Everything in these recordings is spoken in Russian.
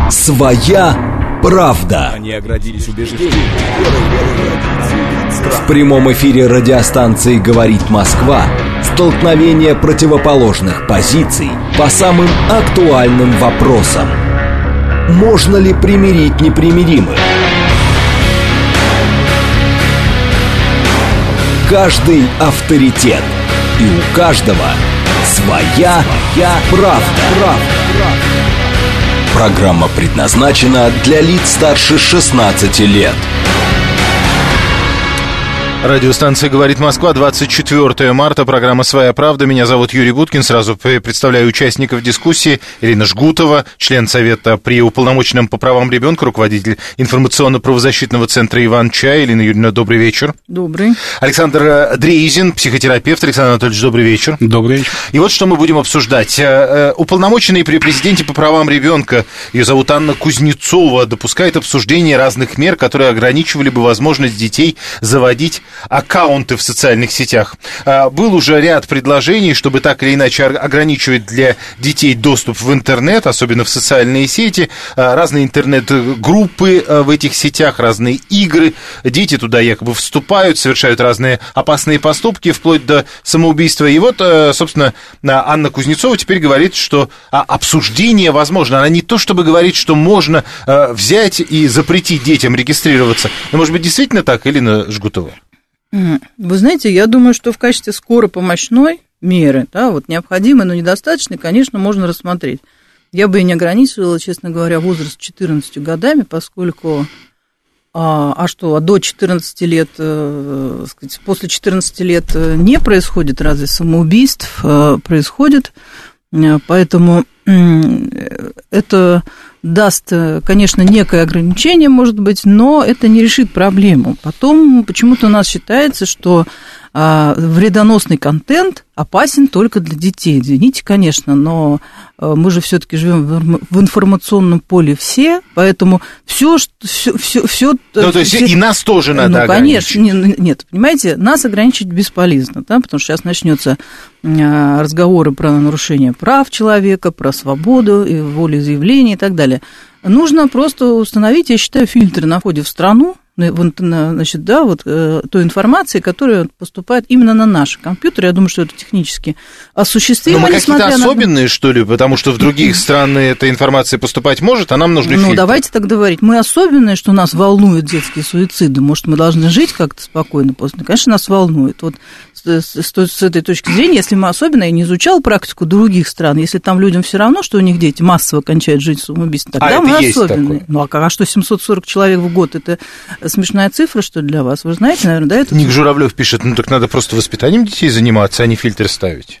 Своя правда. Они оградились убеждением. В прямом эфире радиостанции «Говорит Москва» столкновение противоположных позиций по самым актуальным вопросам. Можно ли примирить непримиримых? Каждый авторитет, и у каждого своя правда. Программа предназначена для лиц старше 16 лет. Радиостанция «Говорит Москва», 24 марта, программа «Своя правда». Меня зовут Юрий Буткин. Сразу представляю участников дискуссии. Ирина Жгутова, член Совета при Уполномоченном по правам ребенка, руководитель информационно-правозащитного центра «Иван-Чай». Ирина Юрьевна, добрый вечер. Добрый. Александр Дрейзин, психотерапевт. Александр Анатольевич, добрый вечер. Добрый вечер. И вот что мы будем обсуждать. Уполномоченный при президенте по правам ребенка, ее зовут Анна Кузнецова, допускает обсуждение разных мер, которые ограничивали бы возможность детей заводить аккаунты в социальных сетях. Был уже ряд предложений, чтобы так или иначе ограничивать для детей доступ в интернет, особенно в социальные сети, разные интернет-группы в этих сетях, разные игры. Дети туда якобы вступают, совершают разные опасные поступки, вплоть до самоубийства. И вот, собственно, Анна Кузнецова теперь говорит, что обсуждение возможно. Она не то чтобы говорит, что можно взять и запретить детям регистрироваться. Но, может быть, действительно так, Ирина Жгутова? Вы знаете, я думаю, что в качестве скоропомощной меры, да, вот необходимой, но недостаточной, конечно, можно рассмотреть. Я бы и не ограничивала, честно говоря, возраст 14 годами, поскольку, до 14 лет, после 14 лет не происходит разве самоубийств, происходит, поэтому это даст, конечно, некое ограничение, может быть, но это не решит проблему. Потом почему-то у нас считается, что вредоносный контент опасен только для детей. Извините, конечно, но мы же все-таки живем в информационном поле все, поэтому все. Ну, то есть и нас тоже надо ограничить. Конечно, нет, понимаете, нас ограничить бесполезно, да, потому что сейчас начнется разговоры про нарушение прав человека, про свободу и волеизъявления и так далее. Нужно просто установить, я считаю, фильтры на входе в страну, значит, да, вот той информации, которая поступает именно на наши компьютеры. Я думаю, что это технически осуществимо. Но мы какие-то особенные, что ли, потому что в других странах эта информация поступать может, а нам нужны фильтры. Ну, давайте так говорить. Мы особенные, что нас волнуют детские суициды. Может, мы должны жить как-то спокойно после. Конечно, нас волнует. Вот с этой точки зрения, если мы особенные, я не изучал практику других стран, если там людям все равно, что у них дети массово кончают жизнь самоубийством, тогда мы особенные. Ну, а что 740 человек в год, это смешная цифра, что для вас? Вы знаете, наверное, да? Это... Ник Журавлев пишет, ну, так надо просто воспитанием детей заниматься, а не фильтр ставить.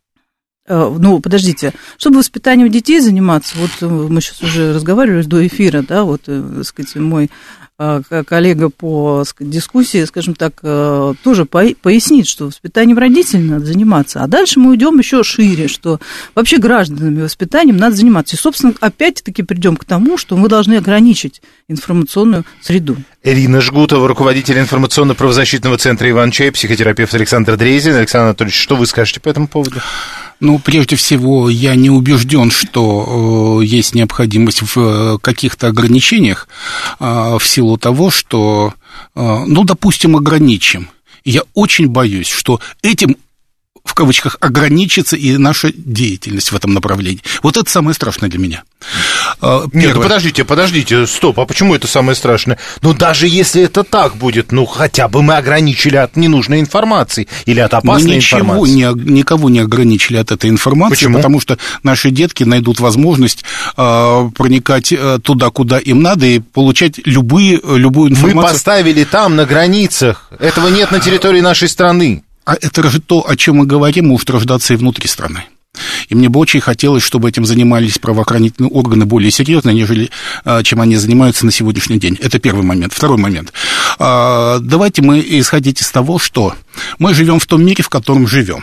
Ну, подождите, чтобы воспитанием детей заниматься, вот мы сейчас уже разговаривали до эфира, да, вот, так сказать, мой коллега по дискуссии, скажем так, тоже пояснит, что воспитанием родителей надо заниматься, а дальше мы уйдем еще шире, что вообще гражданами воспитанием надо заниматься. И, собственно, опять-таки придем к тому, что мы должны ограничить информационную среду. Ирина Жгутова, руководитель информационно-правозащитного центра «Иван-Чай», психотерапевт Александр Дрейзин. Александр Анатольевич, что вы скажете по этому поводу? Ну, прежде всего, я не убежден, что есть необходимость в каких-то ограничениях в силу того, что, ну, допустим, ограничим. И я очень боюсь, что этим, в кавычках, ограничится и наша деятельность в этом направлении. Вот это самое страшное для меня. Нет, подождите, стоп, а почему это самое страшное? Ну, даже если это так будет, ну, хотя бы мы ограничили от ненужной информации или от опасной информации. Мы никого не ограничили от этой информации. Почему? Потому что наши детки найдут возможность проникать туда, куда им надо, и получать любую информацию. Мы поставили там, на границах. Этого нет на территории нашей страны. А это же то, о чем мы говорим, может рождаться и внутри страны. И мне бы очень хотелось, чтобы этим занимались правоохранительные органы более серьезно, нежели чем они занимаются на сегодняшний день. Это первый момент. Второй момент. Давайте мы исходить из того, что мы живем в том мире, в котором живем.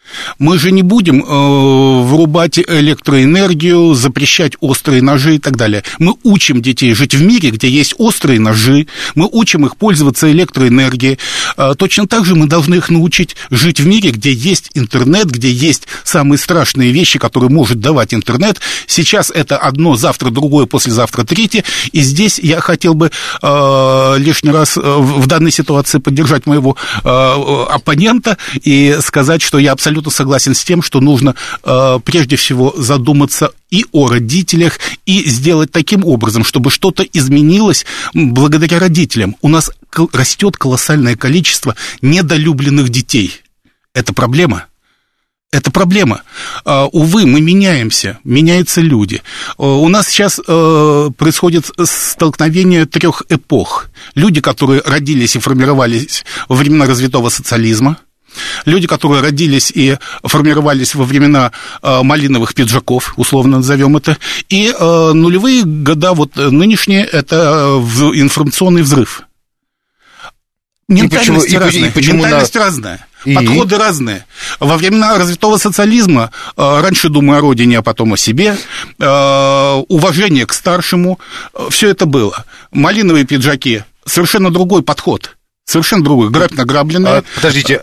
Мы же не будем врубать электроэнергию, запрещать острые ножи и так далее. Мы учим детей жить в мире, где есть острые ножи, мы учим их пользоваться электроэнергией. Точно так же мы должны их научить жить в мире, где есть интернет, где есть самые страшные вещи, которые может давать интернет. Сейчас это одно, завтра другое, послезавтра третье. И здесь я хотел бы лишний раз в данной ситуации поддержать моего оппонента и сказать, что я абсолютно согласен с тем, что нужно прежде всего задуматься и о родителях, и сделать таким образом, чтобы что-то изменилось благодаря родителям. У нас растет колоссальное количество недолюбленных детей. Это проблема. Это проблема. Увы, мы меняемся, меняются люди. У нас сейчас происходит столкновение трех эпох. Люди, которые родились и формировались во времена развитого социализма, люди, которые родились и формировались во времена малиновых пиджаков, условно назовем это, и нулевые года, вот нынешние, это информационный взрыв. Ментальность разная. Подходы разные. Во времена развитого социализма раньше думай о родине, а потом о себе, уважение к старшему, все это было. Малиновые пиджаки, совершенно другой подход. Совершенно другой, грабь награбленное. Подождите,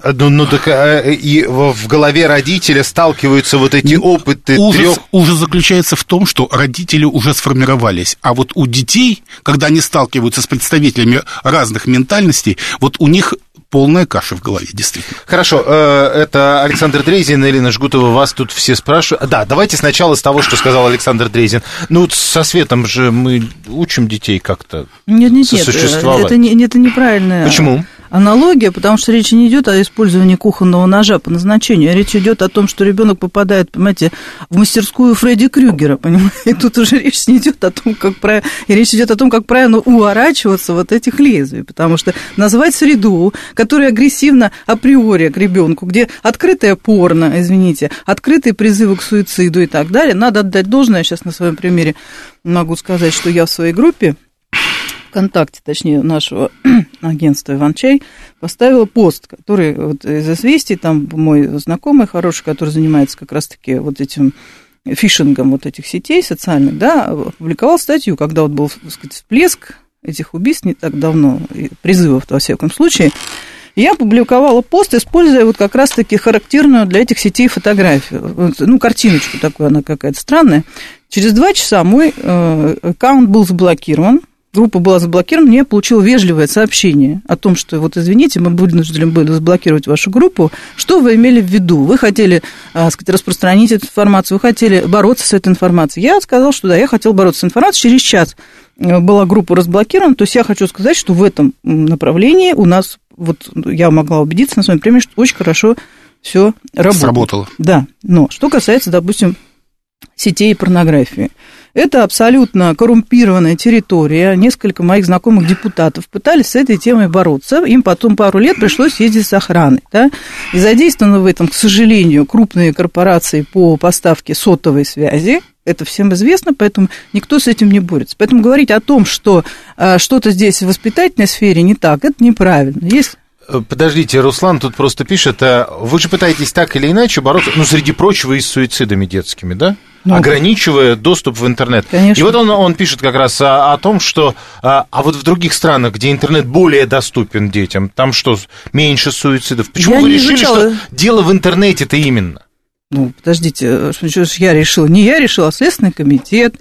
и в голове родителя сталкиваются вот эти опыты. Ужас заключается в том, что родители уже сформировались, а вот у детей, когда они сталкиваются с представителями разных ментальностей, вот у них полная каша в голове, действительно. Хорошо, это Александр Дрезин, Элина Жгутова, вас тут все спрашивают. Да, давайте сначала с того, что сказал Александр Дрезин. Ну, со светом же мы учим детей как-то сосуществовать. Нет, это неправильно. Почему? Аналогия, потому что речь не идет о использовании кухонного ножа по назначению, а речь идет о том, что ребенок попадает, понимаете, в мастерскую Фредди Крюгера, понимаете, и тут уже речь не идет о том, речь идет о том, как правильно уворачиваться вот этих лезвий, потому что назвать среду, которая агрессивна априори к ребенку, где открытое порно, извините, открытые призывы к суициду и так далее, надо отдать должное, я сейчас на своем примере могу сказать, что я в своей группе, ВКонтакте, точнее, нашего агентства «Иван-Чай», поставила пост, который вот из «Известий», там мой знакомый хороший, который занимается как раз-таки вот этим фишингом вот этих сетей социальных, да, опубликовал статью, когда вот был, так сказать, всплеск этих убийств не так давно, призывов, во всяком случае. Я опубликовала пост, используя вот как раз-таки характерную для этих сетей фотографию, ну, картиночку такую, она какая-то странная. Через 2 часа мой аккаунт был заблокирован, группа была заблокирована, мне получил вежливое сообщение о том, что вот извините, мы вынуждены были заблокировать вашу группу. Что вы имели в виду? Вы хотели, так сказать, распространить эту информацию, вы хотели бороться с этой информацией. Я сказала, что да, я хотел бороться с информацией. Через час была группа разблокирована. То есть я хочу сказать, что в этом направлении у нас, вот я могла убедиться на своем примере, что очень хорошо все работало. Сработало. Да, но что касается, допустим, сетей и порнографии. Это абсолютно коррумпированная территория. Несколько моих знакомых депутатов пытались с этой темой бороться. Им потом пару лет пришлось ездить с охраной. Да? И задействованы в этом, к сожалению, крупные корпорации по поставке сотовой связи. Это всем известно, поэтому никто с этим не борется. Поэтому говорить о том, что что-то здесь в воспитательной сфере не так, это неправильно. Есть... Подождите, Руслан тут просто пишет, вы же пытаетесь так или иначе бороться, ну, среди прочего, и с суицидами детскими, да? Ну, ограничивая доступ в интернет. Конечно. И вот он пишет как раз о том, что вот в других странах, где интернет более доступен детям, там что, меньше суицидов? Почему вы решили, что дело в интернете-то именно? Ну, подождите, что ж я решила? Не я решила, а Следственный комитет,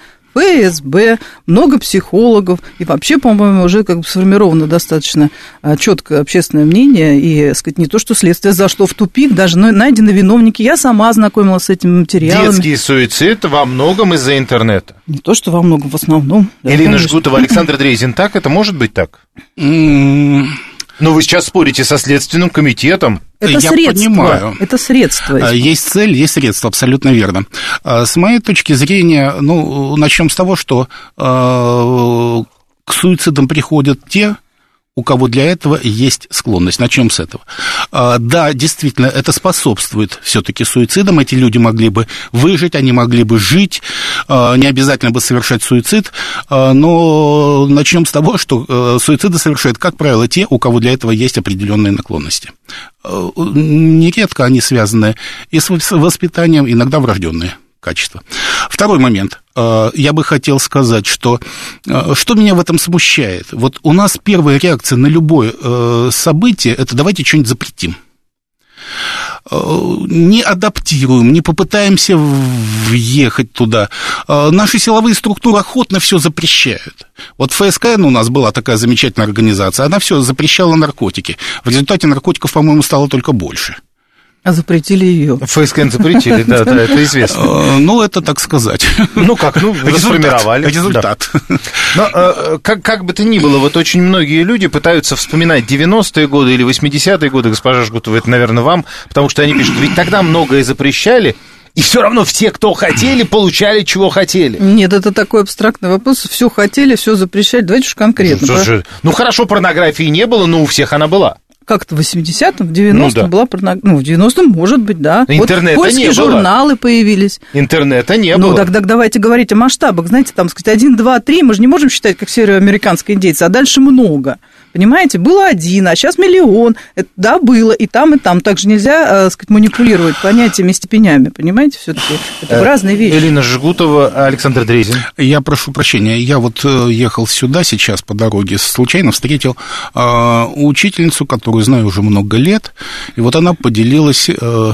ФСБ, много психологов, и вообще, по-моему, уже как бы сформировано достаточно четкое общественное мнение, и, так сказать, не то, что следствие зашло в тупик, даже найдены виновники. Я сама ознакомилась с этими материалами. Детский суицид во многом из-за интернета. Не то, что во многом, в основном. Да, Элина Жгутова, Александр Дрезин, так? Это может быть так? Но вы сейчас спорите со Следственным комитетом. Это средство. Понимаю. Это средство. Есть цель, есть средство, абсолютно верно. С моей точки зрения, ну, начнем с того, что к суицидам приходят те, у кого для этого есть склонность. Начнем с этого. Да, действительно, это способствует все-таки суицидам. Эти люди могли бы выжить, они могли бы жить, не обязательно бы совершать суицид, но начнем с того, что суициды совершают, как правило, те, у кого для этого есть определенные наклонности. Нередко они связаны и с воспитанием, иногда врожденные качества. Второй момент. Я бы хотел сказать, что меня в этом смущает. Вот у нас первая реакция на любое событие – это давайте что-нибудь запретим. Не адаптируем, не попытаемся въехать туда. Наши силовые структуры охотно все запрещают. Вот ФСКН у нас была такая замечательная организация, она все запрещала наркотики. В результате наркотиков, по-моему, стало только больше. А запретили ее. ФСКН запретили, да, это известно. Ну, это так сказать. Ну, как, расформировали. Результат. Но, как бы то ни было, вот очень многие люди пытаются вспоминать 90-е годы или 80-е годы, госпожа Жгутова, это, наверное, вам, потому что они пишут, ведь тогда многое запрещали, и все равно все, кто хотели, получали, чего хотели. Нет, это такой абстрактный вопрос. Все хотели, все запрещали. Давайте уж конкретно. Ну, хорошо, порнографии не было, но у всех она была. Как-то в 80-м, в 90-м была порнография. Ну, в 90-м, может быть, да. Интернета вот не было. журналы появились. Интернета не было. Ну, тогда давайте говорить о масштабах. Знаете, там, сказать, 1, 2, 3, мы же не можем считать, как североамериканские индейцы, а дальше много. Понимаете, было 1, а сейчас 1 000 000. Это, да, было и там, и там. Также нельзя, сказать, манипулировать понятиями, степенями. Понимаете, все-таки это разные вещи. Элина Жгутова, Александр Дрезин. Я прошу прощения, я вот ехал сюда сейчас по дороге, случайно встретил учительницу, которую знаю уже много лет, и вот она поделилась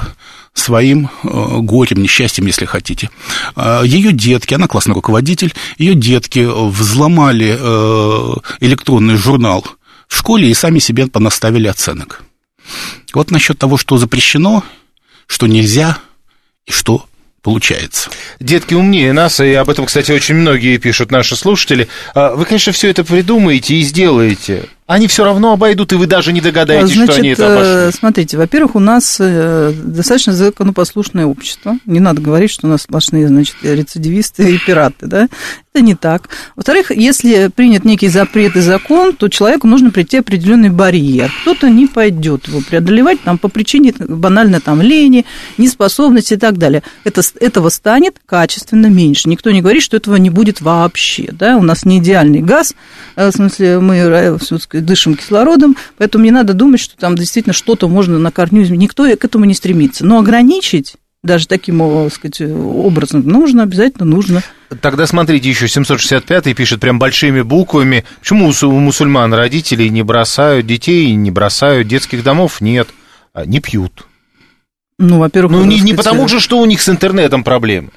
своим горем, несчастьем, если хотите. Ее детки, она классный руководитель, ее детки взломали электронный журнал в школе и сами себе понаставили оценок. Вот насчет того, что запрещено, что нельзя и что получается. Детки умнее нас, и об этом, кстати, очень многие пишут наши слушатели. Вы, конечно, все это придумаете и сделаете. Они все равно обойдут, и вы даже не догадаетесь, что они это обошли. Смотрите, во-первых, у нас достаточно законопослушное общество. Не надо говорить, что у нас сплошные, значит, рецидивисты и пираты, да? Это не так. Во-вторых, если принят некий запрет и закон, то человеку нужно прийти определенный барьер. Кто-то не пойдет его преодолевать там, по причине банально там, лени, неспособности и так далее. Этого станет качественно меньше. Никто не говорит, что этого не будет вообще. Да? У нас не идеальный газ, в смысле, мы дышим кислородом, поэтому не надо думать, что там действительно что-то можно на корню изменить. Никто к этому не стремится. Но ограничить даже таким, так сказать, образом нужно, обязательно нужно. Тогда смотрите, еще 765-й пишет прям большими буквами. Почему у мусульман родители не бросают детей, не бросают, детских домов нет, не пьют? Ну, во-первых... Ну, не потому же, что у них с интернетом проблемы.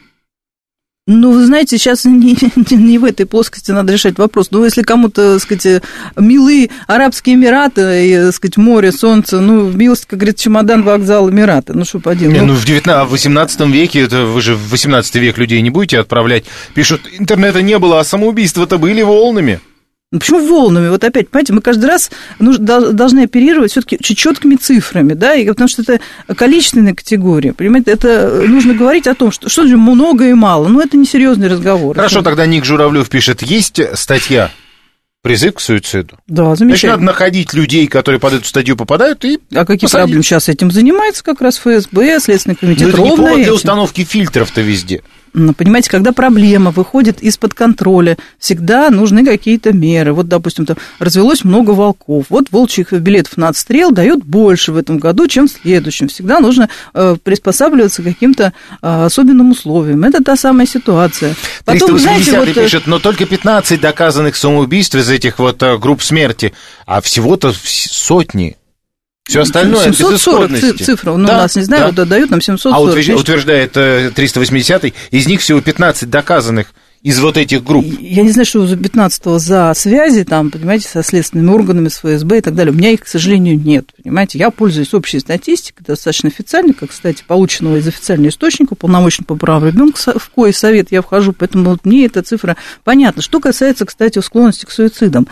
Ну, вы знаете, сейчас не в этой плоскости надо решать вопрос. Ну, если кому-то, так сказать, милы Арабские Эмираты, и, так сказать, море, солнце, ну, милость, как говорит, чемодан, вокзал, Эмираты. Ну, что поделать? Ну, в 18 веке, это вы же в 18 век людей не будете отправлять. Пишут, интернета не было, а самоубийства-то были волнами. Ну, почему волнами? Вот опять, понимаете, мы каждый раз должны оперировать все-таки четкими цифрами, да, и потому что это количественная категория, понимаете, это нужно говорить о том, что же много и мало, но это не серьезный разговор. Хорошо, тогда Ник Журавлев пишет, есть статья «Призыв к суициду». Да, замечательно. Значит, надо находить людей, которые под эту статью попадают, и а какие проблемы? Сейчас этим занимается как раз ФСБ, Следственный комитет, это ровно не повод этим. для установки фильтров-то везде. Понимаете, когда проблема выходит из-под контроля, всегда нужны какие-то меры. Вот, допустим, там развелось много волков. Вот волчьих билетов на отстрел дают больше в этом году, чем в следующем. Всегда нужно приспосабливаться к каким-то особенным условиям. Это та самая ситуация. Потом, 380-й пишет, но только 15 доказанных самоубийств из этих вот групп смерти, а всего-то сотни. Все остальное 740 безысходности. Цифра, ну, да, у нас, не знаю, да. Дают нам 740. А утверждает 380-й, из них всего 15 доказанных из вот этих групп. Я не знаю, что за 15-го за связи, там, понимаете, со следственными органами, с ФСБ и так далее. У меня их, к сожалению, нет, понимаете. Я пользуюсь общей статистикой, достаточно официальной, как, кстати, полученного из официального источника, уполномоченного по правам ребенка, в кой совет я вхожу, поэтому вот мне эта цифра понятна. Что касается, кстати, склонности к суицидам,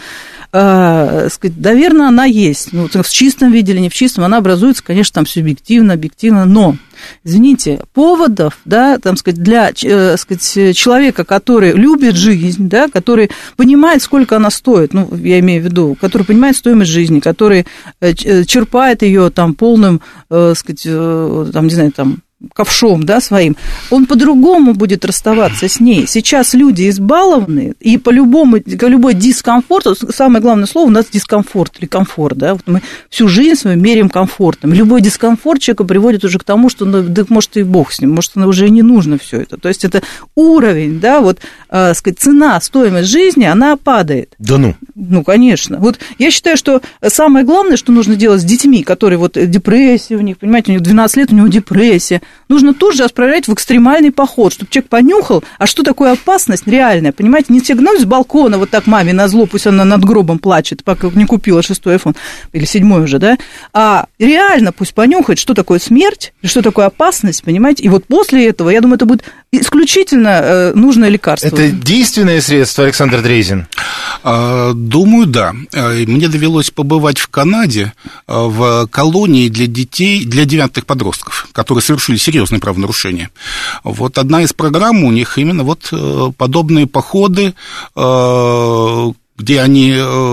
наверное, она есть. Ну, в чистом виде или не в чистом, она образуется, конечно, там субъективно, объективно, но, извините, поводов, да, там, сказать, для, человека, который любит жизнь, да, который понимает, сколько она стоит, ну, я имею в виду, который понимает стоимость жизни, который черпает ее там полным, там, не знаю, там, ковшом, да, своим, он по-другому будет расставаться с ней. Сейчас люди избалованы, и любой дискомфорт, самое главное слово у нас дискомфорт или комфорт, да, вот мы всю жизнь свою меряем комфортом. Любой дискомфорт человека приводит уже к тому, что, да, может, и бог с ним, может, уже не нужно все это. То есть это уровень, да, вот, сказать, цена, стоимость жизни, она падает. Да ну? Ну, конечно. Вот я считаю, что самое главное, что нужно делать с детьми, которые вот депрессия у них, понимаете, у них 12 лет, у него депрессия, нужно тут же отправлять в экстремальный поход, чтобы человек понюхал, а что такое опасность реальная, понимаете, не стегнуть с балкона вот так маме назло, пусть она над гробом плачет, пока не купила 6-й iPhone, или 7-й уже, да, а реально пусть понюхает, что такое смерть, что такое опасность, понимаете, и вот после этого, я думаю, это будет исключительно нужное лекарство. Это действенное средство, Александр Дрейзин? Думаю, да. Мне довелось побывать в Канаде в колонии для детей, для девиантных подростков, которые совершили серьезные правонарушения. Вот одна из программ у них именно вот подобные походы, где они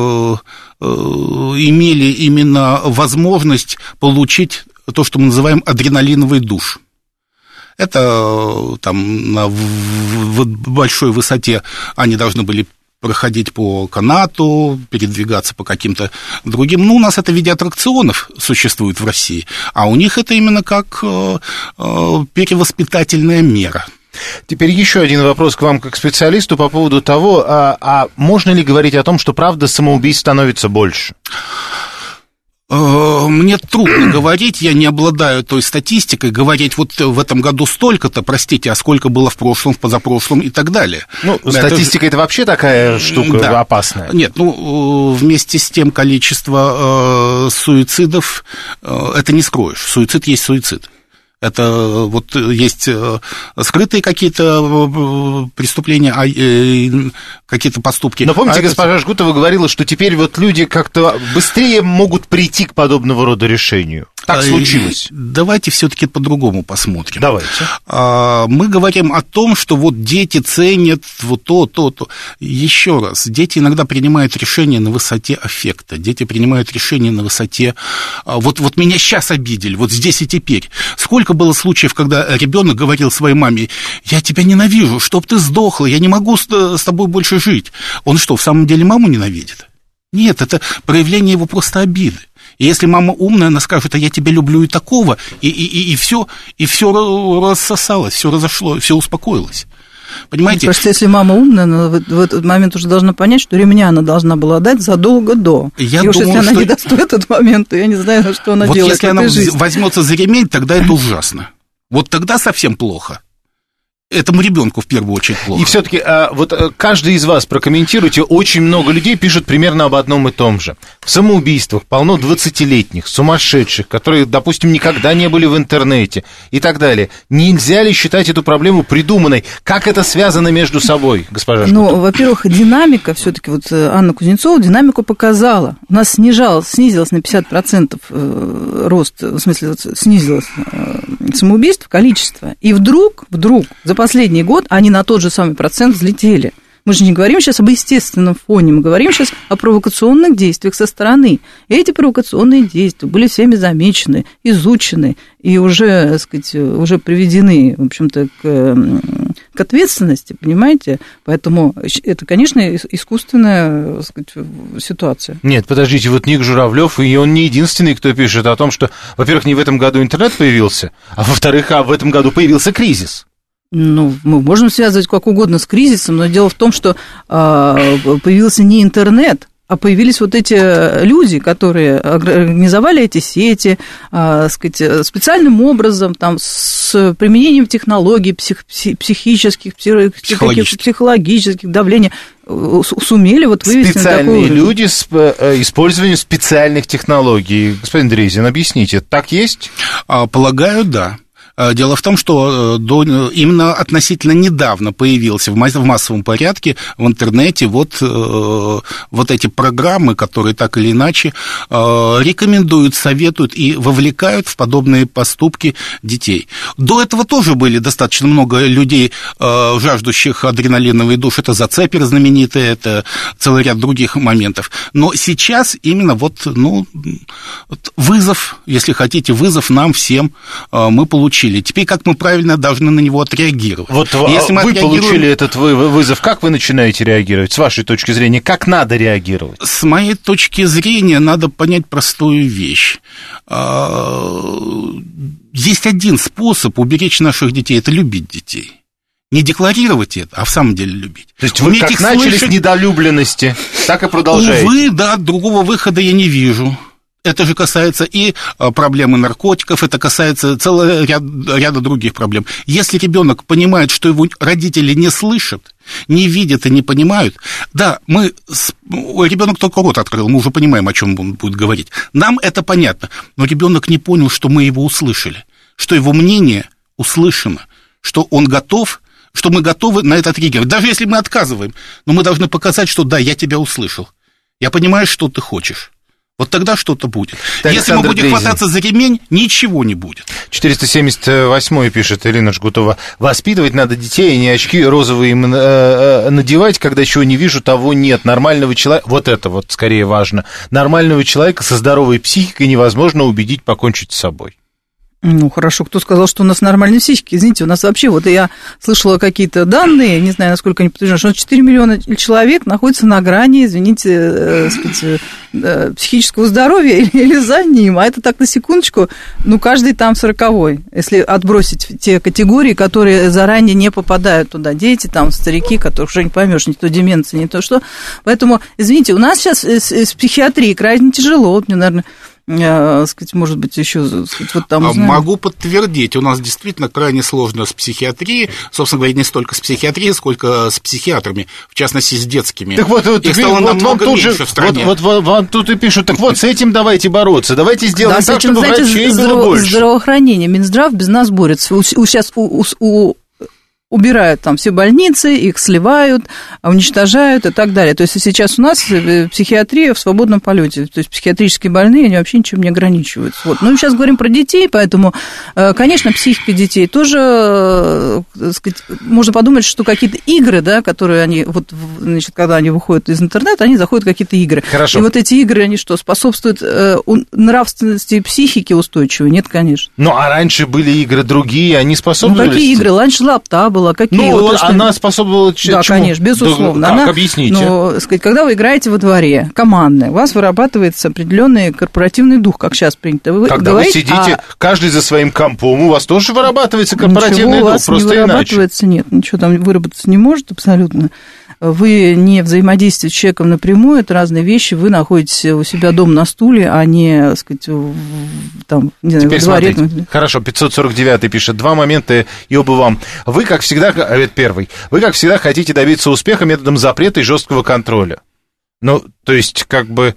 имели именно возможность получить то, что мы называем адреналиновый душ. Это там на большой высоте они должны были проходить по канату, передвигаться по каким-то другим. Ну, у нас это в виде аттракционов существует в России, а у них это именно как перевоспитательная мера. Теперь еще один вопрос к вам как специалисту по поводу того, можно ли говорить о том, что правда самоубийств становится больше? Мне трудно говорить, я не обладаю той статистикой, говорить вот в этом году столько-то, простите, а сколько было в прошлом, в позапрошлом и так далее. Ну, статистика это вообще такая штука опасная. Нет, ну, вместе с тем количество суицидов, это не скроешь, суицид есть суицид. Это вот есть скрытые какие-то преступления, какие-то поступки. Но помните, госпожа Жгутова говорила, что теперь вот люди как-то быстрее могут прийти к подобного рода решению. Так случилось. Давайте все-таки по-другому посмотрим. Давайте. Мы говорим о том, что вот дети ценят вот то. Еще раз, дети иногда принимают решения на высоте аффекта. Дети принимают решения на высоте вот меня сейчас обидели, вот здесь и теперь. Сколько было случаев, когда ребенок говорил своей маме: я тебя ненавижу, чтоб ты сдохла, я не могу с тобой больше жить. Он что, в самом деле маму ненавидит? Нет, это проявление его просто обиды. И если мама умная, она скажет: а я тебя люблю и такого, и все рассосалось, все разошло, все успокоилось. Понимаете? Мне кажется, если мама умная, она в этот момент уже должна понять, что ремня она должна была дать задолго до. Я и думаю, уж если она не даст в этот момент, то я не знаю, что она делает. Вот если она возьмется за ремень, тогда это ужасно. Вот тогда совсем плохо. Этому ребенку в первую очередь плохо. И все-таки вот каждый из вас прокомментируйте. Очень много людей пишут примерно об одном и том же. В самоубийствах полно 20-летних, сумасшедших, которые, допустим, никогда не были в интернете и так далее. Нельзя ли считать эту проблему придуманной? Как это связано между собой, госпожа Жгутова? Ну, во-первых, динамика, все-таки вот Анна Кузнецова динамику показала. У нас снизилось на 50% рост, в смысле, снизилось самоубийств, количество. И вдруг, за последний год они на тот же самый процент взлетели. Мы же не говорим сейчас об естественном фоне, мы говорим сейчас о провокационных действиях со стороны. И эти провокационные действия были всеми замечены, изучены и уже, так сказать, уже приведены, в общем-то, к ответственности, понимаете? Поэтому это, конечно, искусственная, так сказать, ситуация. Нет, подождите, вот Ник Журавлев, и он не единственный, кто пишет о том, что, во-первых, не в этом году интернет появился, а во-вторых, в этом году появился кризис. Ну, мы можем связывать как угодно с кризисом, но дело в том, что появился не интернет, а появились вот эти люди, которые организовали эти сети, сказать, специальным образом, там, с применением технологий психических, психологических давления, сумели вот вывести на такой уровень. Специальные люди с использованием специальных технологий. Господин Дрейзин, объясните, так есть? Полагаю, да. Дело в том, что именно относительно недавно появился в массовом порядке в интернете вот эти программы, которые так или иначе рекомендуют, советуют и вовлекают в подобные поступки детей. До этого тоже были достаточно много людей, жаждущих адреналиновой душ. Это Зацепер знаменитый, это целый ряд других моментов. Но сейчас именно вызов, если хотите, вызов нам всем мы получили. получили. Теперь как мы правильно должны на него отреагировать. Вот если вы получили этот вызов, как вы начинаете реагировать? С вашей точки зрения, как надо реагировать? С моей точки зрения, надо понять простую вещь. Есть один способ уберечь наших детей – это любить детей. Не декларировать это, а в самом деле любить. То есть вы как начали с недолюбленности, так и продолжаете? Увы, да, другого выхода я не вижу. Это же касается и проблемы наркотиков, это касается целого ряда других проблем. Если ребенок понимает, что его родители не слышат, не видят и не понимают, да, ребенок только рот открыл, мы уже понимаем, о чем он будет говорить. Нам это понятно, но ребенок не понял, что мы его услышали, что его мнение услышано, что он готов, что мы готовы на этот триггер. Даже если мы отказываем, но мы должны показать, что да, я тебя услышал, я понимаю, что ты хочешь. Вот тогда что-то будет. Так, если мы будем хвататься за ремень, ничего не будет. 478-й пишет Ирина Жгутова. Воспитывать надо детей, а не очки розовые им надевать, когда чего не вижу, того нет. Нормального человека, вот это вот скорее важно, нормального человека со здоровой психикой невозможно убедить покончить с собой. Ну, хорошо, кто сказал, что у нас нормальные психики? Извините, у нас вообще, вот я слышала какие-то данные, не знаю, насколько они подтверждены, что 4 миллиона человек находятся на грани, извините, психического здоровья или за ним, а это так на секундочку, ну, каждый там 40-й, если отбросить те категории, которые заранее не попадают туда, дети, там, старики, которых уже не поймешь, не то деменция, не то что, поэтому, извините, у нас сейчас с психиатрией крайне тяжело, мне, наверное, сказать, может быть, еще вот там узнаем. Могу подтвердить, у нас действительно крайне сложно с психиатрией, собственно говоря, не столько с психиатрией, сколько с психиатрами, в частности, с детскими. Так вот их стало намного меньше в стране. Вот вам тут и пишут, так вот, с этим давайте бороться, давайте сделаем так, чтобы врачей было больше. Здравоохранение, Минздрав без нас борется. Сейчас убирают там все больницы, их сливают, уничтожают и так далее. То есть сейчас у нас психиатрия в свободном полете. То есть психиатрические больные, они вообще ничем не ограничиваются. Вот. Ну, сейчас говорим про детей, поэтому, конечно, психика детей тоже, так сказать, можно подумать, что какие-то игры, да, которые они, вот, значит, когда они выходят из интернета, они заходят в какие-то игры. Хорошо. И вот эти игры, они что, способствуют нравственности и психике устойчивой? Нет, конечно. Ну, а раньше были игры другие, они способствовали? Ну, какие игры? Раньше лапта была. Какие? Ну, вот она способствовала чему? Да, конечно, безусловно. Как? Объясните. Но, сказать, когда вы играете во дворе, командное, у вас вырабатывается определенный корпоративный дух, как сейчас принято. Когда вы сидите, каждый за своим компом, у вас тоже вырабатывается корпоративный дух, просто не вырабатывается, иначе. Нет, ничего там выработаться не может абсолютно. Вы не взаимодействуете с человеком напрямую, это разные вещи, вы находитесь у себя дома на стуле, а не, так сказать, там, не знаю, теперь во дворе. Смотрите. Хорошо, 549-й пишет, 2 момента, и оба вам. Вы, как всегда, это первый, вы, как всегда, хотите добиться успеха методом запрета и жесткого контроля. Ну, то есть, как бы,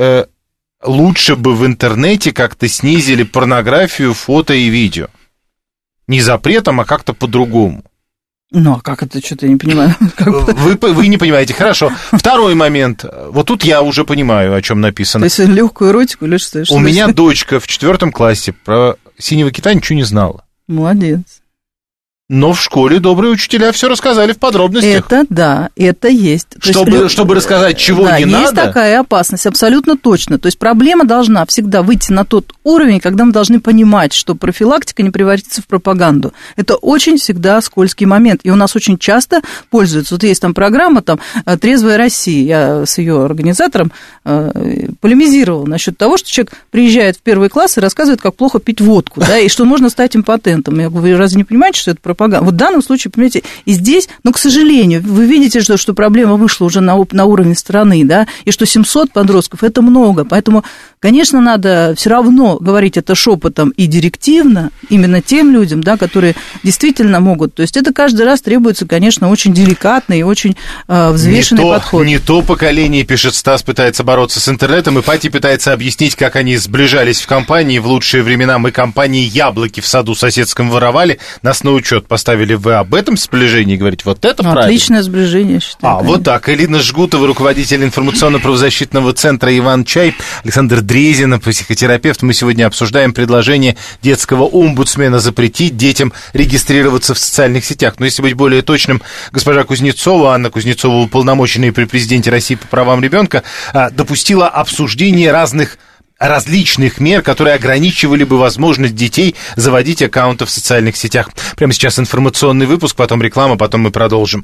лучше бы в интернете как-то снизили порнографию, фото и видео. Не запретом, а как-то по-другому. Ну, а как это, что-то я не понимаю. Вы не понимаете, хорошо. Второй момент. Вот тут я уже понимаю, о чем написано. То есть легкую эротику или что? У меня дочка в 4 классе про синего кита ничего не знала. Молодец. Но в школе добрые учителя все рассказали в подробностях. Это да, это есть. Чтобы рассказать, чего да, не есть надо. Есть такая опасность, абсолютно точно. То есть проблема должна всегда выйти на тот уровень, когда мы должны понимать, что профилактика не превратится в пропаганду. Это очень всегда скользкий момент. И у нас очень часто пользуются. Вот есть там программа там, «Трезвая Россия». Я с ее организатором полемизировала насчет того, что человек приезжает в 1 класс и рассказывает, как плохо пить водку, да, и что можно стать импотентом. Я говорю, вы разве не понимаете, что это пропаганда? Вот в данном случае, понимаете, и здесь, но, к сожалению, вы видите, что проблема вышла уже на уровне страны, да, и что 700 подростков – это много, поэтому, конечно, надо все равно говорить это шепотом и директивно именно тем людям, да, которые действительно могут, то есть это каждый раз требуется, конечно, очень деликатный и очень взвешенный подход. Не то поколение, пишет Стас, пытается бороться с интернетом, и Пати пытается объяснить, как они сближались в компании в лучшие времена. Мы компании «Яблоки» в саду соседском воровали, нас на учет поставили. Вы об этом сближении говорите? Вот это правильно? Отличное сближение, я считаю. Конечно. Вот так. Элина Жгутова, руководитель информационно-правозащитного центра «Иван Чай», Александр Дрезин, психотерапевт. Мы сегодня обсуждаем предложение детского омбудсмена запретить детям регистрироваться в социальных сетях. Но если быть более точным, госпожа Кузнецова, Анна Кузнецова, уполномоченная при президенте России по правам ребенка, допустила обсуждение разных различных мер, которые ограничивали бы возможность детей заводить аккаунты в социальных сетях. Прямо сейчас информационный выпуск, потом реклама, потом мы продолжим.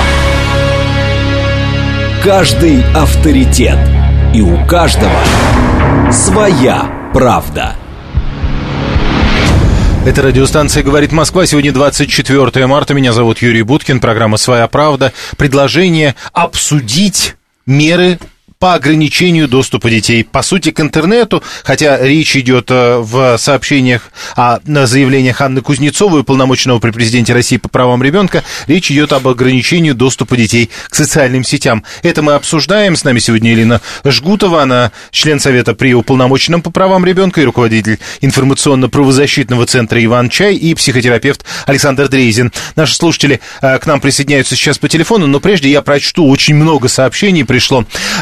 Каждый авторитет. И у каждого своя правда. Это радиостанция «Говорит Москва». Сегодня 24 марта. Меня зовут Юрий Буткин. Программа «Своя правда». Предложение обсудить меры по ограничению доступа детей, по сути, к интернету, хотя речь идет в сообщениях о заявлениях Анны Кузнецовой, уполномоченного при президенте России по правам ребенка, речь идет об ограничении доступа детей к социальным сетям. Это мы обсуждаем. С нами сегодня Елена Жгутова, она член Совета при уполномоченном по правам ребенка и руководитель информационно-правозащитного центра «Иван Чай», и психотерапевт Александр Дрейзин. Наши слушатели к нам присоединяются сейчас по телефону, но прежде я прочту, очень много сообщений пришло.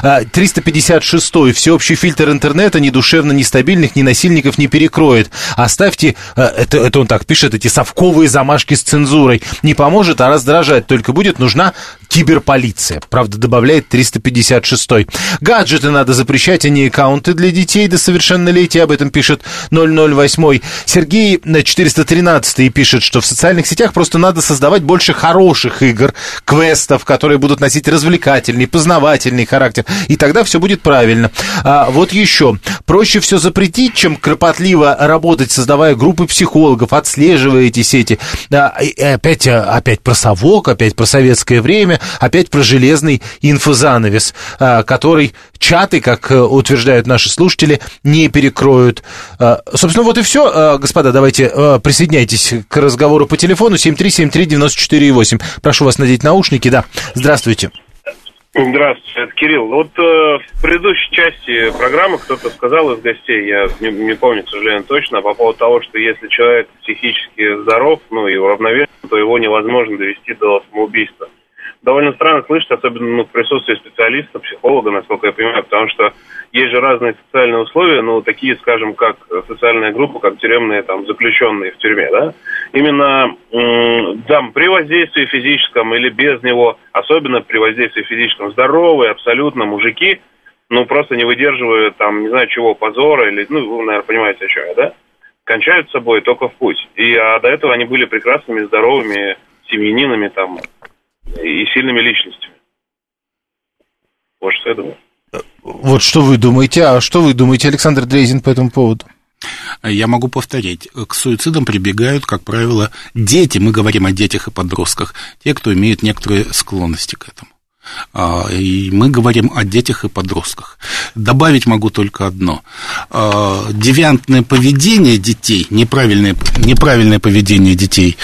356-й. Всеобщий фильтр интернета ни душевно нестабильных, ни насильников не перекроет. Оставьте, это он так пишет, эти совковые замашки с цензурой. Не поможет, а раздражать только будет. Нужна киберполиция. Правда, добавляет 356-й. Гаджеты надо запрещать, а не аккаунты для детей до совершеннолетия. Об этом пишет 008-й. Сергей 413-й пишет, что в социальных сетях просто надо создавать больше хороших игр, квестов, которые будут носить развлекательный, познавательный характер. И тогда все будет правильно. Вот еще. Проще все запретить, чем кропотливо работать, создавая группы психологов, отслеживая эти сети. Опять про совок, опять про советское время, опять про железный инфозанавес, который чаты, как утверждают наши слушатели, не перекроют. Собственно, вот и все. Господа, давайте присоединяйтесь к разговору по телефону 7373948. Прошу вас надеть наушники. Да, здравствуйте. Здравствуйте, это Кирилл. Вот в предыдущей части программы кто-то сказал из гостей, я не помню, к сожалению, точно, по поводу того, что если человек психически здоров, и уравновешен, то его невозможно довести до самоубийства. Довольно странно слышать, особенно в присутствии специалиста, психолога, насколько я понимаю, потому что есть же разные социальные условия, такие, скажем, как социальная группа, как тюремные заключенные в тюрьме, да? Именно при воздействии физическом или без него, особенно при воздействии физическом, здоровые абсолютно мужики, просто не выдерживают не знаю чего, позора или, вы, наверное, понимаете, о чем я, да? Кончают с собой только в путь. А до этого они были прекрасными, здоровыми семьянинами и сильными личностями. Вот что я думаю. Вот что вы думаете. А что вы думаете, Александр Дрейзин, по этому поводу? Я могу повторить. К суицидам прибегают, как правило, дети. Мы говорим о детях и подростках. Те, кто имеют некоторые склонности к этому. И мы говорим о детях и подростках. Добавить могу только одно. Девиантное поведение детей, неправильное поведение детей,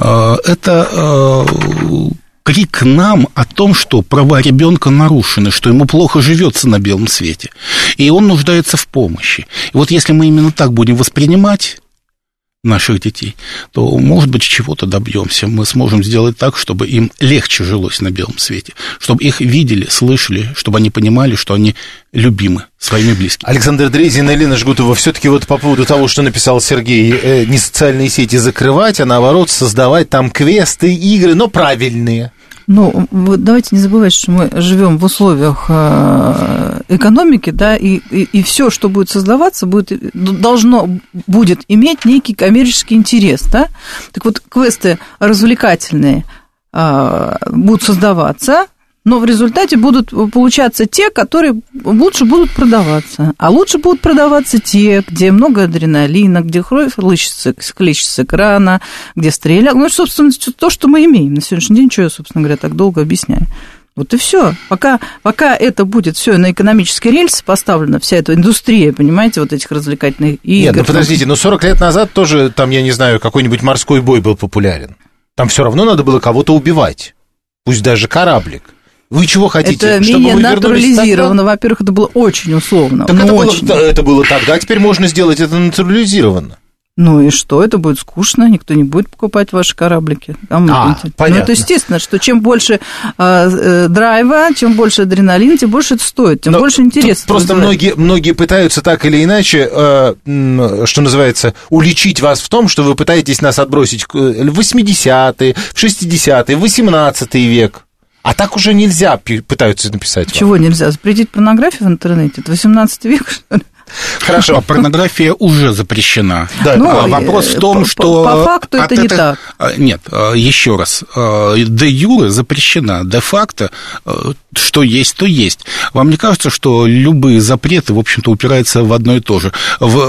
это крик нам о том, что права ребенка нарушены, что ему плохо живется на белом свете, и он нуждается в помощи. И вот если мы именно так будем воспринимать наших детей, то, может быть, чего-то добьемся. Мы сможем сделать так, чтобы им легче жилось на белом свете, чтобы их видели, слышали, чтобы они понимали, что они любимы своими близкими. Александр Дрейзин и Елена Жгутова, все-таки вот по поводу того, что написал Сергей, не социальные сети закрывать, а наоборот создавать там квесты, игры, но правильные. Давайте не забывать, что мы живем в условиях экономики, да, и все, что будет создаваться, должно будет иметь некий коммерческий интерес, да. Так вот, квесты развлекательные будут создаваться, но в результате будут получаться те, которые лучше будут продаваться. А лучше будут продаваться те, где много адреналина, где кровь хлещется с экрана, где стреляют. Собственно, то, что мы имеем на сегодняшний день, что я, собственно говоря, так долго объясняю. Вот и все. Пока это будет все на экономические рельсы поставлено, вся эта индустрия, понимаете, вот этих развлекательных игр. Нет, подождите, 40 лет назад тоже, я не знаю, какой-нибудь морской бой был популярен. Там все равно надо было кого-то убивать, пусть даже кораблик. Вы чего хотите? Это чтобы менее натурализировано. Во-первых, это было очень условно. Так это было тогда, а теперь можно сделать это натурализированно. И что? Это будет скучно, никто не будет покупать ваши кораблики. Понятно. Это естественно, что чем больше драйва, чем больше адреналина, тем больше это стоит, тем больше интереса. Просто многие пытаются так или иначе, что называется, уличить вас в том, что вы пытаетесь нас отбросить в 80-е, в 60-е, в 18 век. А так уже нельзя, пытаются написать. Чего нельзя? Запретить порнографию в интернете? Это 18 век, что ли? Хорошо. Порнография уже запрещена. Да, вопрос в том, что... По факту это не так. Нет, еще раз. Де юре запрещена, де факто, что есть, то есть. Вам не кажется, что любые запреты, в общем-то, упираются в одно и то же?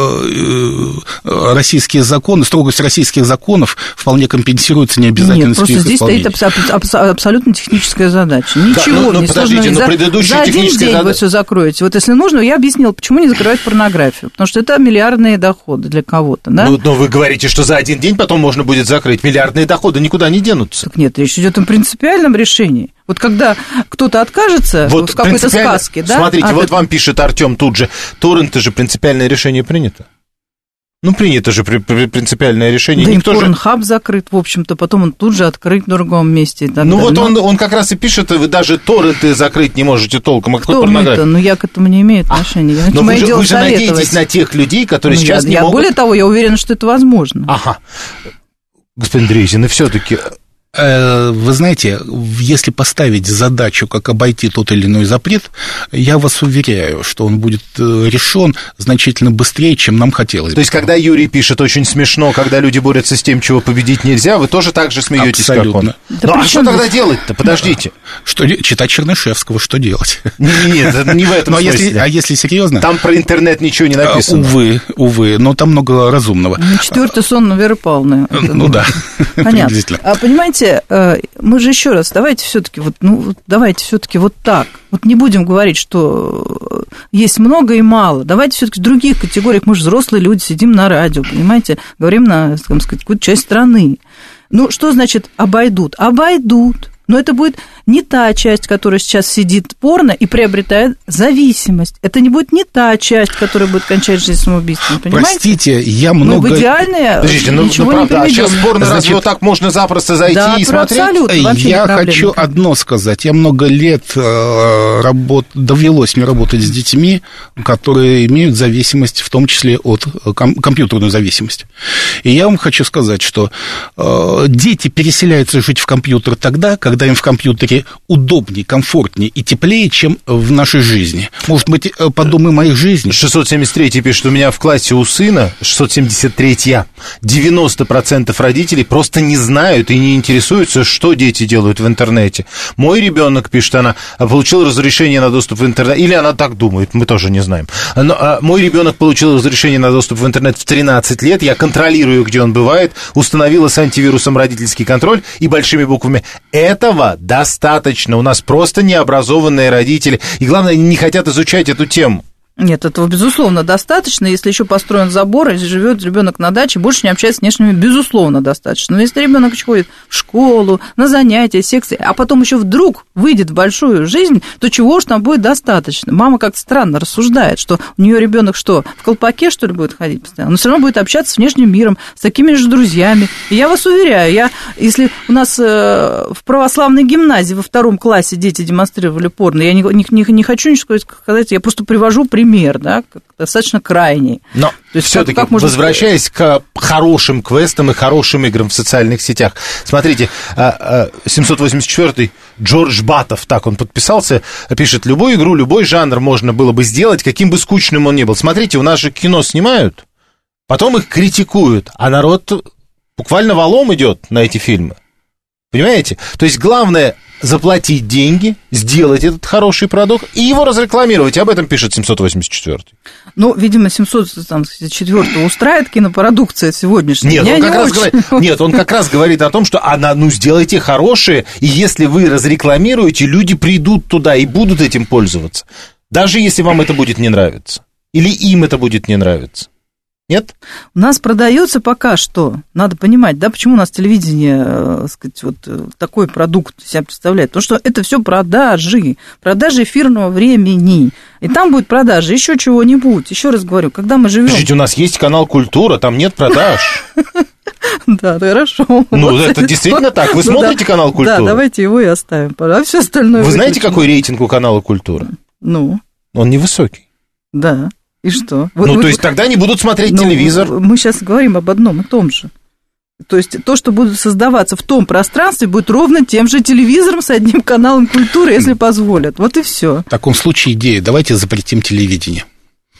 Российские законы, строгость российских законов вполне компенсируется необязательностью их исполнения. Нет, просто здесь стоит абсолютно техническая задача. Ничего не подождите, сложно. предыдущая за один техническая день задача... вы все закроете. Вот если нужно, я объяснила, почему не закрывать порнографию. Потому что это миллиардные доходы для кого-то, да? Но вы говорите, что за один день потом можно будет закрыть. Миллиардные доходы никуда не денутся. Так нет, речь идет о принципиальном решении. Вот когда кто-то откажется в какой-то сказке, да? Смотрите, вам пишет Артем тут же, торренты же принципиальное решение принято. Принято же принципиальное решение. Да, никто и Порнхаб закрыт, в общем-то, потом он тут же открыт в другом месте. Он как раз и пишет, вы даже торренты закрыть не можете толком. А кто мы-то? Я к этому не имею отношения. Но вы же надеетесь на тех людей, которые сейчас не могут... Более того, я уверена, что это возможно. Ага. Господин Дрейзин, и все-таки... Вы знаете, если поставить задачу, как обойти тот или иной запрет, я вас уверяю, что он будет решен значительно быстрее, чем нам хотелось бы. То есть, когда Юрий пишет очень смешно, когда люди борются с тем, чего победить нельзя, вы тоже так же смеетесь, абсолютно. Как он? А что тогда делать-то? Подождите. Читать Чернышевского, что делать? Нет, это не в этом смысле. А если серьезно? Там про интернет ничего не написано. Увы, но там много разумного. Четвертый сон Веры Павловны. Да, приблизительно. А понимаете, мы же еще раз, давайте все-таки вот так. Вот не будем говорить, что есть много и мало. Давайте все-таки в других категориях. Мы же взрослые люди, сидим на радио, понимаете, говорим на, так сказать, какую-то часть страны. Что значит обойдут? Обойдут. Но это будет не та часть, которая сейчас сидит порно и приобретает зависимость. Это не будет не та часть, которая будет кончать жизнь самоубийством, понимаете? Простите, я много... в идеальное Подождите, ничего не правда, а сейчас порно, разве вот так можно запросто зайти и смотреть? Абсолютно, я хочу одно сказать. Я много лет довелось мне работать с детьми, которые имеют зависимость, в том числе от компьютерную зависимость. И я вам хочу сказать, что дети переселяются жить в компьютер тогда, когда им в компьютере удобнее, комфортнее и теплее, чем в нашей жизни. Может быть, подумаем о их жизни. 673 пишет, у меня в классе у сына, 673-я, 90% родителей просто не знают и не интересуются, что дети делают в интернете. Мой ребенок, пишет она, получил разрешение на доступ в интернет, или она так думает, мы тоже не знаем. Но мой ребенок получил разрешение на доступ в интернет в 13 лет, я контролирую, где он бывает, установила с антивирусом родительский контроль и большими буквами. Этого достаточно. У нас просто необразованные родители. И главное, не хотят изучать эту тему. Нет, этого, безусловно, достаточно. Если еще построен забор, если живет ребенок на даче, больше не общается с внешними, безусловно, достаточно. Но если ребенок ходит в школу, на занятия, секции, а потом еще вдруг выйдет в большую жизнь, то чего уж там будет достаточно? Мама как-то странно рассуждает, что у нее ребенок что, в колпаке, что ли, будет ходить постоянно? Но все равно будет общаться с внешним миром, с такими же друзьями. И я вас уверяю, если у нас в православной гимназии во 2 классе дети демонстрировали порно, я не хочу ничего сказать, я просто привожу пример, да, достаточно крайний. Но все-таки, возвращаясь к хорошим квестам и хорошим играм в социальных сетях, смотрите, 784-й Джордж Батов, так он подписался, пишет, любую игру, любой жанр можно было бы сделать, каким бы скучным он ни был. Смотрите, у нас же кино снимают, потом их критикуют, а народ буквально валом идет на эти фильмы. Понимаете? То есть главное заплатить деньги, сделать этот хороший продукт и его разрекламировать. Об этом пишет 784. Ну, видимо, 784 устраивает кинопродукция сегодняшняя. Нет, он как раз говорит о том, что сделайте хорошее, и если вы разрекламируете, люди придут туда и будут этим пользоваться. Даже если вам это будет не нравиться. Или им это будет не нравиться. Нет? У нас продается пока что, надо понимать, да, почему у нас телевидение, сказать, вот такой продукт себя представляет, потому что это все продажи эфирного времени, и там будет продажи еще чего-нибудь. Еще раз говорю, когда мы живем... Подождите, у нас есть канал «Культура», там нет продаж. Да, хорошо. Это действительно так. Вы смотрите канал «Культура»? Да, давайте его и оставим, а все остальное... Вы знаете, какой рейтинг у канала «Культура»? Ну? Он невысокий. Да. И что? То есть тогда не будут смотреть телевизор? Мы сейчас говорим об одном и том же. То есть то, что будет создаваться в том пространстве, будет ровно тем же телевизором с одним каналом культуры, если позволят. Вот и все. В таком случае идея, давайте запретим телевидение.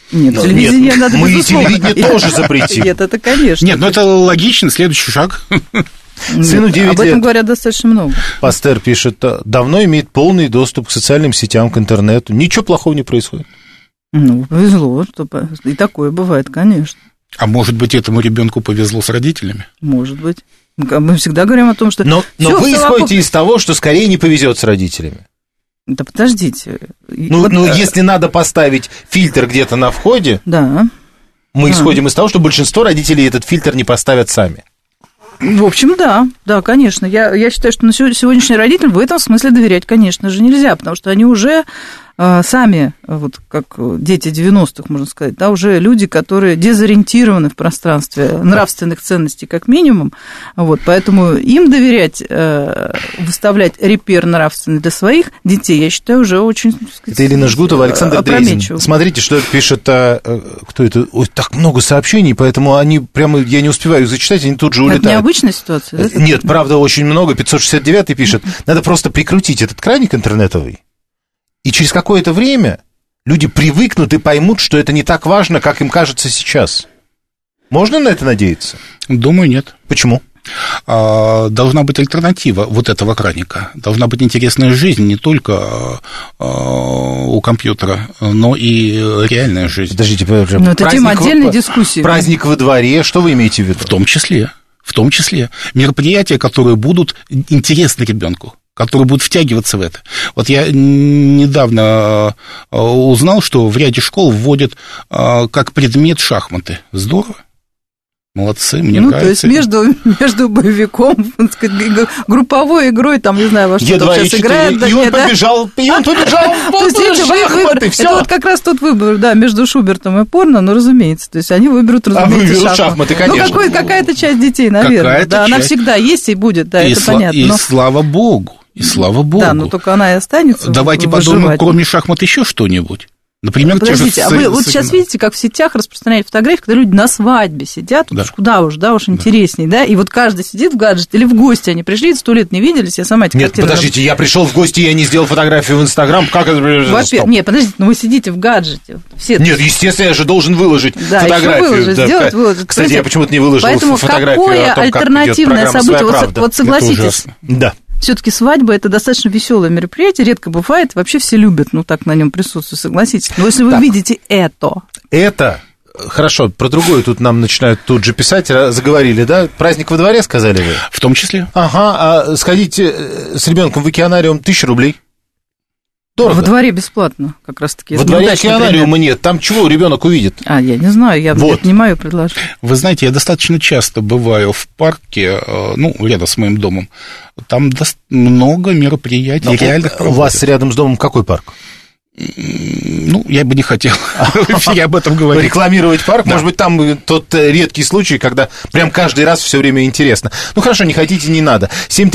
Нет, телевидение надо, мы безусловно. телевидение тоже запретим. Нет, это конечно. Нет, это логично, следующий шаг. Сыну 9 лет. Об этом говорят достаточно много. Пастер пишет, давно имеет полный доступ к социальным сетям, к интернету. Ничего плохого не происходит. Ну, повезло, и такое бывает, конечно. А может быть, этому ребенку повезло с родителями? Может быть. Мы всегда говорим о том, что... Но вы исходите из того, что скорее не повезет с родителями. Да подождите. Если надо поставить фильтр где-то на входе, да. Мы исходим из того, что большинство родителей этот фильтр не поставят сами. В общем, да, конечно. Я считаю, что на сегодняшний родитель в этом смысле доверять, конечно же, нельзя, потому что они уже сами, вот как дети 90-х, можно сказать, да, уже люди, которые дезориентированы в пространстве нравственных ценностей, как минимум, вот, поэтому им доверять, выставлять репер нравственный для своих детей, я считаю, уже очень, так сказать, это Ирина Жгутова, Александр Дрезин. Смотрите, что пишет, кто это, ой, так много сообщений, поэтому они прямо, я не успеваю их зачитать, они тут же улетают. Это необычная ситуация, да? Нет, правда, очень много, 569-й пишет, надо просто прикрутить этот краник интернетовый, и через какое-то время люди привыкнут и поймут, что это не так важно, как им кажется сейчас. Можно на это надеяться? Думаю, нет. Почему? Должна быть альтернатива вот этого краника. Должна быть интересная жизнь не только у компьютера, но и реальная жизнь. Подождите, но это тема отдельной дискуссии. Праздник во дворе, что вы имеете в виду? В том числе мероприятия, которые будут интересны ребенку, которые будут втягиваться в это. Вот я недавно узнал, что в ряде школ вводят как предмет шахматы. Здорово. Молодцы, мне нравится. То есть между боевиком, так сказать, групповой игрой, там, не знаю, во что там сейчас играет. И он побежал, вот шахматы, все. Это вот как раз тот выбор, да, между Шубертом и порно, ну, разумеется. То есть они выберут, разумеется, шахматы, конечно. Ну, какая-то часть детей, наверное. Да, она всегда есть и будет, да, это понятно. И слава богу. Да, но только она и останется. Давайте подумаем, кроме шахмат, еще что-нибудь. Например, подождите, а вы вот сейчас видите, как в сетях распространяют фотографии, когда люди на свадьбе сидят, да. Куда уж интересней, да, и вот каждый сидит в гаджете, или в гости они пришли, 100 лет не виделись, я сама эти картины... Нет, подождите, я пришел в гости, я не сделал фотографию в Инстаграм, как это... Нет, подождите, но вы сидите в гаджете. Все... Нет, естественно, я же должен выложить фотографию. Выложить. Кстати, я почему-то не выложил фотографию какое о том, как альтернативное событие, вот согласитесь... Да. Все-таки свадьба – это достаточно веселое мероприятие, редко бывает, вообще все любят, так на нем присутствовать, согласитесь. Но если вы видите это... Хорошо, про другое тут нам начинают тут же писать, заговорили, да? Праздник во дворе, сказали вы? В том числе. Ага, а сходите с ребенком в океанариум, 1000 рублей. Дорого. Во дворе бесплатно, как раз-таки. Во дворе океанариума нет, там чего ребенок увидит? Я не знаю, это не мое предложение. Вы знаете, я достаточно часто бываю в парке, рядом с моим домом, там много мероприятий реальных проводят. У вас рядом с домом какой парк? Я бы не хотел в эфире об этом говорить. Рекламировать парк? Да. Может быть, там тот редкий случай, когда прям каждый раз все время интересно. Хорошо, не хотите, не надо.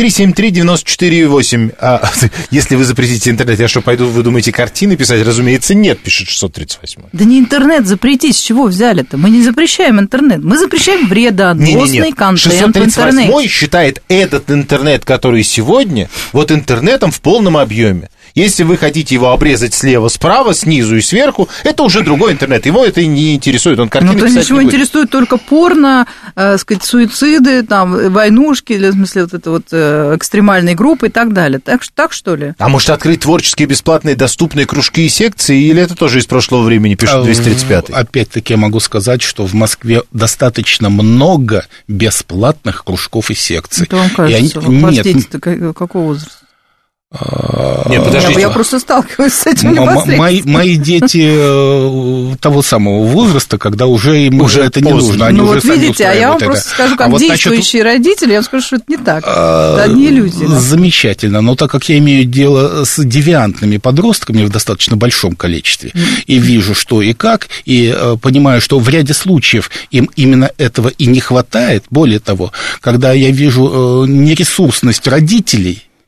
7373948. Если вы запретите интернет, я что, пойду, вы думаете, картины писать? Разумеется, нет, пишет 638. Да не интернет запретить, с чего взяли-то? Мы не запрещаем интернет, мы запрещаем вредоносный контент в интернете. 638 считает этот интернет, который сегодня, вот интернетом в полном объеме. Если вы хотите его обрезать слева, справа, снизу и сверху, это уже другой интернет. Его это не интересует, он картины писать не будет. Ничего интересует только порно, суициды, там, войнушки, или, в смысле, вот это вот экстремальные группы и так далее. Так что ли? А может, открыть творческие, бесплатные, доступные кружки и секции, или это тоже из прошлого времени, пишет 235-й? Опять-таки я могу сказать, что в Москве достаточно много бесплатных кружков и секций. Это вам кажется, дети-то какого возраста? Нет, подождите. Я просто сталкиваюсь с этим непосредственно. Мои дети того самого возраста, когда уже им это не нужно. Они уже сами видите, я вам просто скажу, как действующие родители, я вам скажу, что это не так. Это одни иллюзии. Замечательно. Но так как я имею дело с девиантными подростками в достаточно большом количестве, и вижу, что и как, и понимаю, что в ряде случаев им именно этого и не хватает. Более того, когда я вижу нересурсность родителей,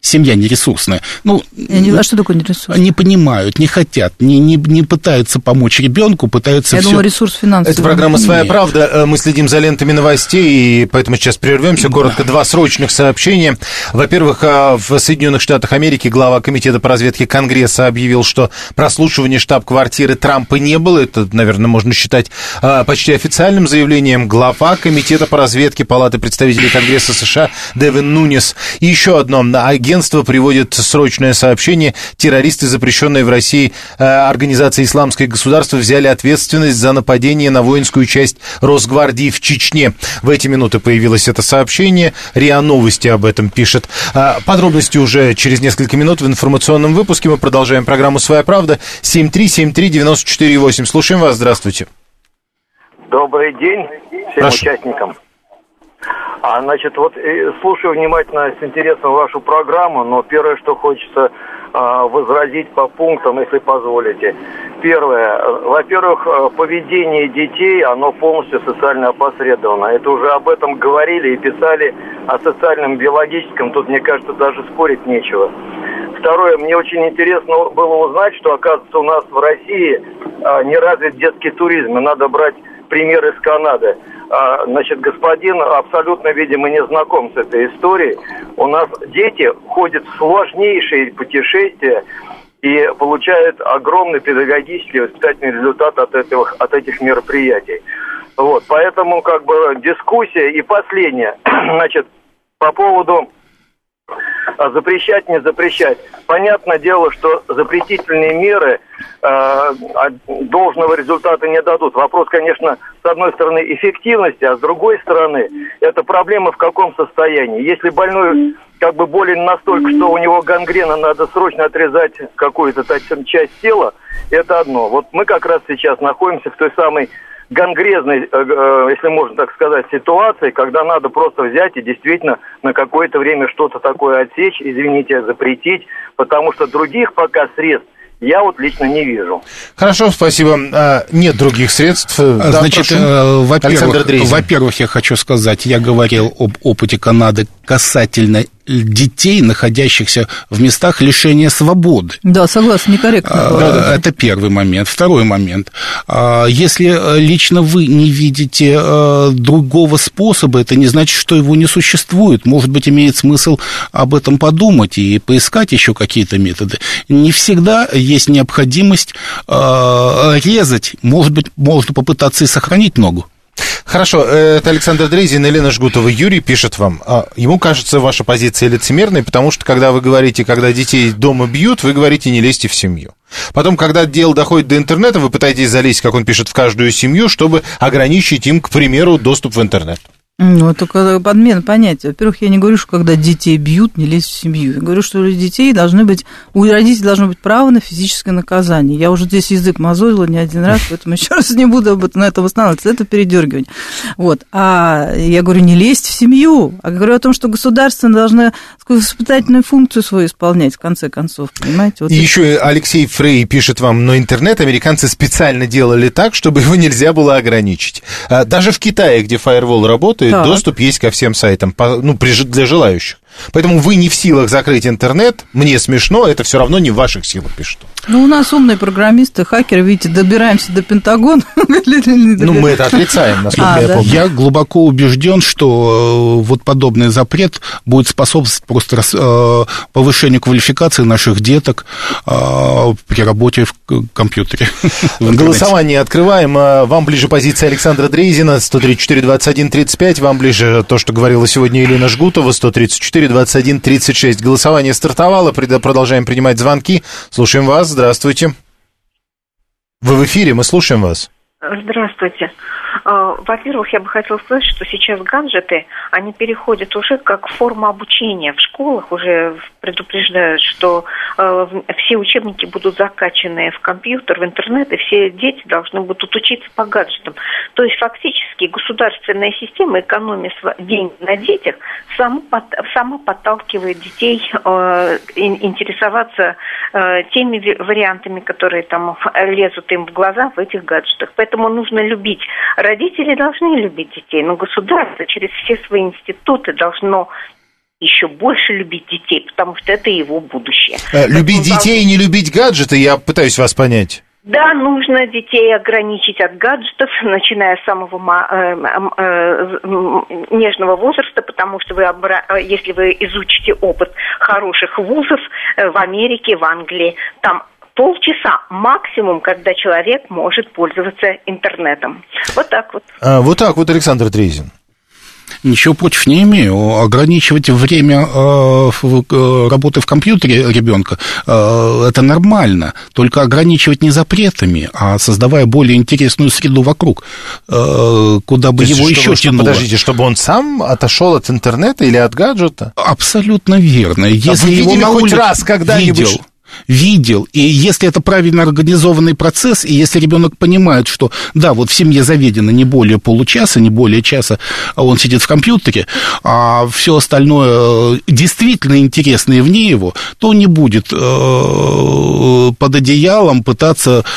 семья нересурсная. А что такое нересурсная? Не понимают, не хотят, не пытаются помочь ребенку, пытаются... Я думаю, ресурс финансовый. Это программа «Своя правда». Мы следим за лентами новостей, и поэтому сейчас прервемся. Коротко, два срочных сообщения. Во-первых, в Соединенных Штатах Америки глава Комитета по разведке Конгресса объявил, что прослушивания штаб-квартиры Трампа не было. Это, наверное, можно считать почти официальным заявлением. Глава Комитета по разведке Палаты представителей Конгресса США Девин Нунес. И еще одно. Агентство приводит срочное сообщение. Террористы, запрещенные в России организации «Исламское государство», взяли ответственность за нападение на воинскую часть Росгвардии в Чечне. В эти минуты появилось это сообщение. РИА Новости об этом пишет. Подробности уже через несколько минут в информационном выпуске. Мы продолжаем программу «Своя правда». 7373948. Слушаем вас. Здравствуйте. Добрый день всем участникам. Слушаю внимательно с интересом вашу программу, но первое, что хочется возразить по пунктам, если позволите. Первое. Во-первых, поведение детей, оно полностью социально опосредовано. Это уже об этом говорили и писали о социальном, биологическом. Тут, мне кажется, даже спорить нечего. Второе. Мне очень интересно было узнать, что, оказывается, у нас в России не развит детский туризм. И надо брать пример из Канады. Господин абсолютно, видимо, не знаком с этой историей. У нас дети ходят в сложнейшие путешествия и получают огромный педагогический и воспитательный результат от этих мероприятий. Поэтому дискуссия. И последнее. По поводу запрещать, не запрещать. Понятное дело, что запретительные меры должного результата не дадут. Вопрос, конечно, с одной стороны эффективности, а с другой стороны это проблема в каком состоянии. Если больной болен настолько, что у него гангрена, надо срочно отрезать какую-то часть тела, это одно. Мы как раз сейчас находимся в той самой гангрезной, если можно так сказать, ситуации, когда надо просто взять и действительно на какое-то время что-то такое отсечь, запретить, потому что других пока средств я лично не вижу. Хорошо, спасибо. Нет других средств. Во-первых, я хочу сказать, я говорил об опыте Канады касательно детей, находящихся в местах лишения свободы. Да, согласен, некорректно. Это первый момент. Второй момент. Если лично вы не видите другого способа, это не значит, что его не существует. Может быть, имеет смысл об этом подумать и поискать еще какие-то методы. Не всегда есть необходимость резать. Может быть, можно попытаться и сохранить ногу. Хорошо, это Александр Дрезин, Елена Жгутова. Юрий пишет вам, ему кажется ваша позиция лицемерной, потому что, когда вы говорите, когда детей дома бьют, вы говорите, не лезьте в семью. Потом, когда дело доходит до интернета, вы пытаетесь залезть, как он пишет, в каждую семью, чтобы ограничить им, к примеру, доступ в интернет. Только подмена понятия. Во-первых, я не говорю, что когда детей бьют, не лезть в семью. Я говорю, что у родителей должно быть право на физическое наказание. Я уже здесь язык мозолила не один раз, поэтому еще раз не буду на этом останавливаться. Это передергивание. А я говорю, не лезть в семью. А говорю о том, что государство должно воспитательную функцию свою исполнять, в конце концов. Понимаете? И еще Алексей Фрей пишет вам, но интернет американцы специально делали так, чтобы его нельзя было ограничить. Даже в Китае, где фаервол работает, доступ есть ко всем сайтам, для желающих. Поэтому вы не в силах закрыть интернет, мне смешно, это все равно не в ваших силах, пишут. У нас умные программисты, хакеры, видите, добираемся до Пентагона. Мы это отрицаем, насколько я помню. Я глубоко убежден, что подобный запрет будет способствовать просто повышению квалификации наших деток при работе в компьютере. Голосование открываем. Вам ближе позиция Александра Дрезина, 134-21-35. Вам ближе то, что говорила сегодня Елена Жгутова, 134-21-36. Голосование стартовало, продолжаем принимать звонки. Слушаем вас, здравствуйте. Вы в эфире, мы слушаем вас. Здравствуйте. Во-первых, я бы хотела сказать, что сейчас гаджеты, они переходят уже как форма обучения. В школах уже предупреждают, что все учебники будут закачаны в компьютер, в интернет, и все дети должны будут учиться по гаджетам. То есть фактически государственная система, экономия денег на детях, сама подталкивает детей интересоваться теми вариантами, которые там лезут им в глаза в этих гаджетах. Поэтому нужно любить. Родители должны любить детей, но государство через все свои институты должно еще больше любить детей, потому что это его будущее. Любить детей и не любить гаджеты, я пытаюсь вас понять. Да, нужно детей ограничить от гаджетов, начиная с самого нежного возраста, потому что если вы изучите опыт хороших вузов в Америке, в Англии, там полчаса максимум, когда человек может пользоваться интернетом. Вот так вот. Вот так вот, Александр Дрезин. Ничего против не имею. Ограничивать время работы в компьютере ребенка это нормально. Только ограничивать не запретами, а создавая более интересную среду вокруг, куда бы его еще тянуло. Подождите, чтобы он сам отошел от интернета или от гаджета? Абсолютно верно. Если вы его видели на хоть улице раз когда-нибудь? Видел, и если это правильно организованный процесс, и если ребенок понимает, что да, вот в семье заведено не более получаса, не более часа, он сидит в компьютере, а все остальное действительно интересное вне его, то он не будет под одеялом пытаться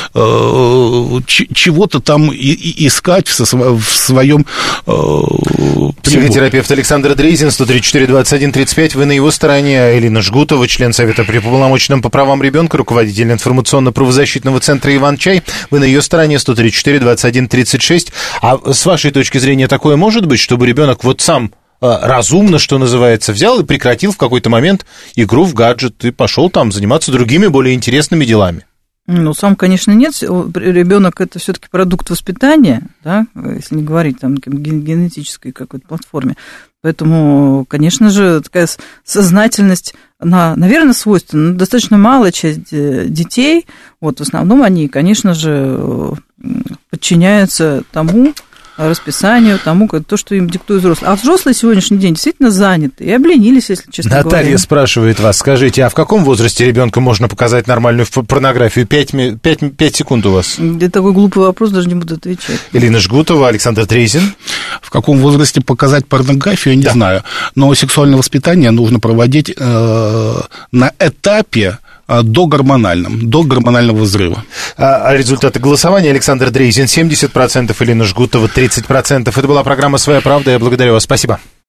чего-то там искать в своем... Психотерапевт Александр Дрезин, 134-21-35, вы на его стороне, а Элина Жгутова, член Совета при полномоченном по правам ребенка, руководитель информационно-правозащитного центра «Иван-Чай». Вы на ее стороне, 134-21-36. А с вашей точки зрения такое может быть, чтобы ребенок вот сам разумно, что называется, взял и прекратил в какой-то момент игру в гаджет и пошел там заниматься другими, более интересными делами? Ну, сам, конечно, нет. Ребенок это все-таки продукт воспитания, да, если не говорить там о генетической какой-то платформе. Поэтому, конечно же, такая сознательность, она, наверное, свойственна. Достаточно малая часть детей, вот в основном они, конечно же, подчиняются тому расписанию, тому, то, что им диктует взрослые. А взрослые сегодняшний день действительно заняты и обленились, если честно говоря. Наталья спрашивает вас, скажите, а в каком возрасте ребенку можно показать нормальную порнографию? 5 секунд у вас. Это такой глупый вопрос, даже не буду отвечать. Элина Жгутова, Александр Дрезин. В каком возрасте показать порнографию, я не знаю. Но сексуальное воспитание нужно проводить на этапе до гормонального взрыва. А результаты голосования: Александр Дрезин 70%, Элина Жгутова 30%. Это была программа «Своя правда». Я благодарю вас. Спасибо.